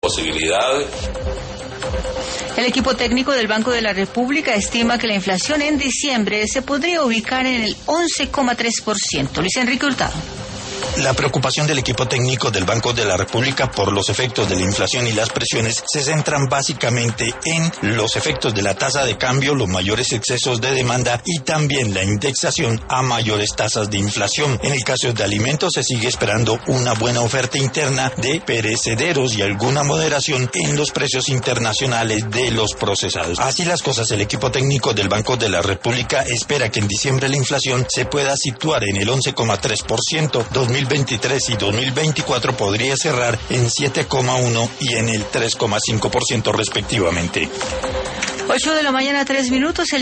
posibilidad. El equipo técnico del Banco de la República estima que la inflación en diciembre se podría ubicar en el 11,3%. Luis Enrique Hurtado. La preocupación del equipo técnico del Banco de la República por los efectos de la inflación y las presiones se centran básicamente en los efectos de la tasa de cambio, los mayores excesos de demanda y también la indexación a mayores tasas de inflación. En el caso de alimentos se sigue esperando una buena oferta interna de perecederos y alguna moderación en los precios internacionales de los procesados. Así las cosas, el equipo técnico del Banco de la República espera que en diciembre la inflación se pueda situar en el 11,3%. 2023 y 2024 podría cerrar en 7,1% y en el 3,5% respectivamente. 8 de la mañana, 3 minutos.